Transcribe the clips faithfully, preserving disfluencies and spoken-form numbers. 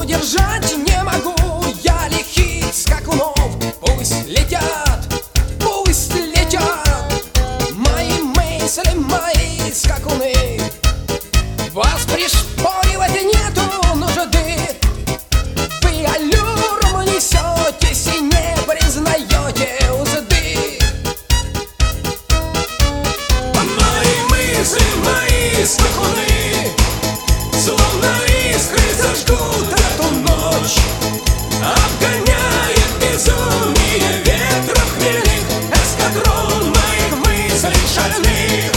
удержать не могу я лихих скакунов. Пусть летят, пусть летят мои мысли, мои скакуны. Вас пришпоривать нету нужды, вы аллюром несетесь и не признаете узды. Мои мысли, мои скакуны, словно искры зажгут эту ночь, обгоняет безумие ветров хмельных эскадрон моих мыслей шальных.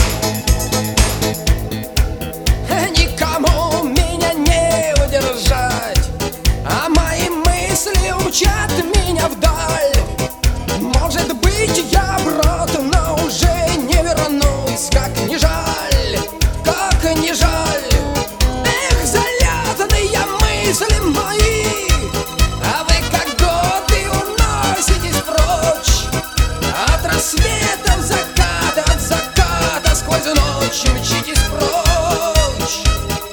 Никому меня не удержать, а мои мысли умчат меня вдаль. Может быть, я брат, но уже не вернусь. Как не жаль, как не жаль. Эх, залетные мысли мои, а вы как годы уноситесь прочь. От рассвета в закат, от заката сквозь ночь мчитесь прочь.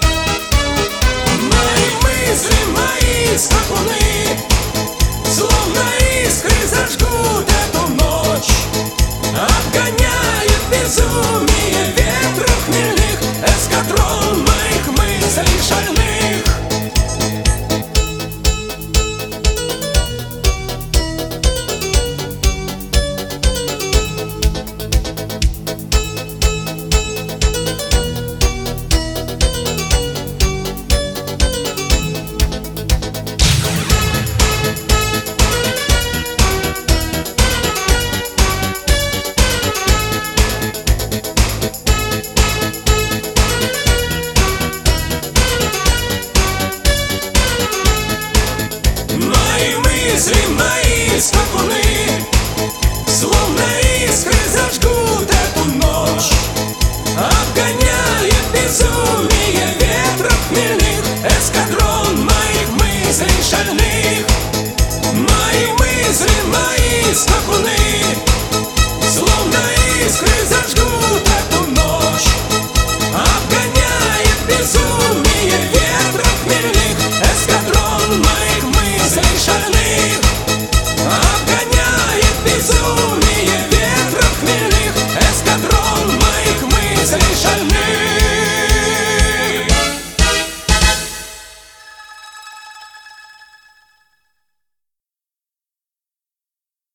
Мои мысли, мои скакуны, словно искры зажгут эту ночь, обгоняет безумие ветров хмельных эскадрон моих мыслей шальных. Мои мысли, мои скакуны, словно искры